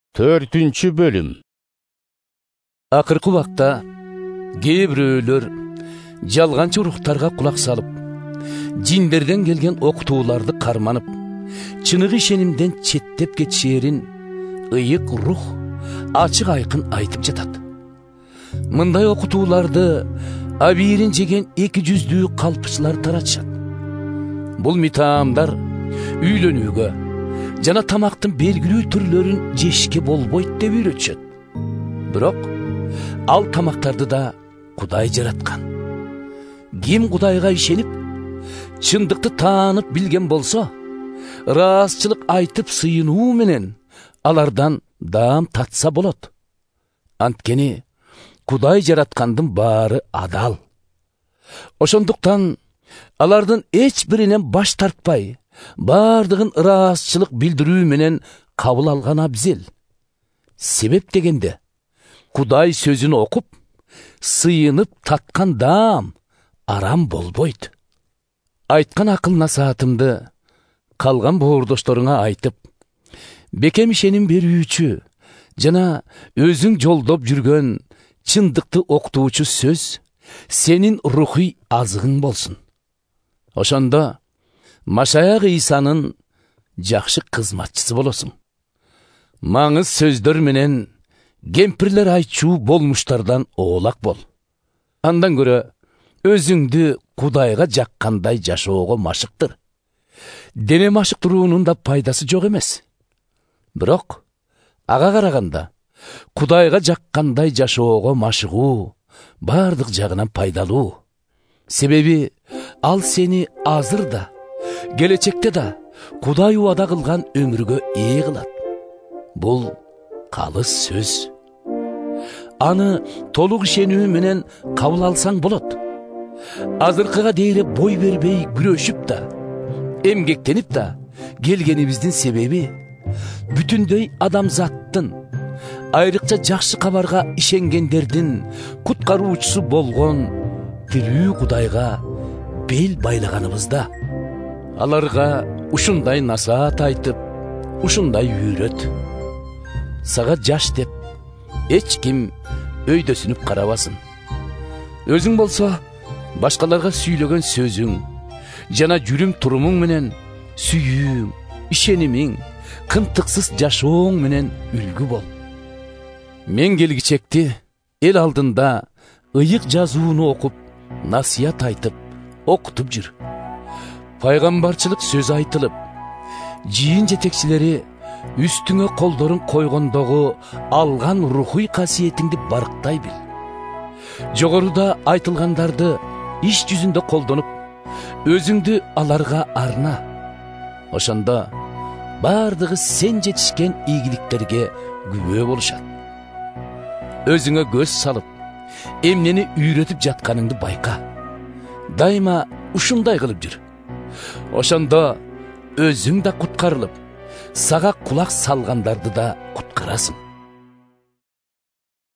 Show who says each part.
Speaker 1: 4 bölüm.
Speaker 2: Акыркы убакта кээ бирөөлөр жалганчы рухтарга кулак салып, жиндерден келген окутууларды карманып, чыныгы ишенимден четтеп кетишээрин ыйык рух ачык айкын айтып жатат. Мындай окутууларды абийирин жеген 200 калпычылар таратышат. Бул митаамдар үйлөнүүгө жана тамактын белгилүү түрлөрүн жешке болбойт деп үйрөтүшөт. Бирок ал тамактарды да Кудай жараткан. Ким Кудайга ишенип, чындыкты таанып билген болсо, ыраазчылык айтып сыйынуу менен алардан даам татса болот. Анткени Кудай жараткандын баары адал. Ошондуктан алардын эч биринен баш тартпай, бардыгын ыраазчылык билдирүү менен кабыл алган абзел. Себеп дегенде, Кудай сөзүн окуп, сыйынып таткан даам арам болбойт. Айткан акыл насаатымды калган боордошторуңа айтып, бекем ишеним берүүчү жана өзүң жолдоп жүргөн чындыкты окутуучу сөз сенин рухий азыгың болсун. Ошондо Машаяк Ыйсанын жакшы кызматчысы болосуң. Маңыз сөздөр менен кемпирлер айтчуу болмуштардан оолак бол. Андан көрө өзүңдү Кудайга жаккандай жашоого машыктыр. Дене машыктыруунун да пайдасы жок эмес. Бирок ага караганда Кудайга жаккандай жашоого машыгуу бардык жагынан пайдалуу. Себеби ал сени азыр да, келечекте да Кудай убада кылган өмүргө ээ кылат. Бул калыс сөз. Аны толук ишенүү менен кабыл алсаң болот. Азыркыга дейре бой бербей күрөшүп да, эмгектенип да келгенибиздин себеби бүтүндөй адамзаттын, айрыкча жакшы кабарга ишенгендердин куткаруучусу болгон тирүү Кудайга бел байлаганыбызда. Аларга ушундай насаат айтып, ушундай үйрөт. Сага жаш деп эч ким өйдөсүнүп карабасын. Өзүң болсо башкаларга сүйлөгөн сөзүң жана жүрүм турумуң менен сүйүүң, ишенимиң, кынтыксыз жашооң менен үлгү бол. Мен келгичекти эл алдында ыйык жазууну окуп, насыят айтып, окутуп жүр. Пайгамбарчылык сөз айтылып, жыйын жетекчилери үстүңө колдорун койгондогу алган рухий касиетиңди барктай бил. Жогоруда айтылгандарды иш жүзүндө колдонуп, өзүңдү аларга арна. Ошондо бардыгы сен жетишкен ийгиликтерге күбө болушат. Өзүңө көз салып, эмнени үйрөтүп жатканыңды байка. Дайыма ушундай кылып жүр. Ошондо өзүң да куткарылып, сага кулак салгандарды да куткарасың.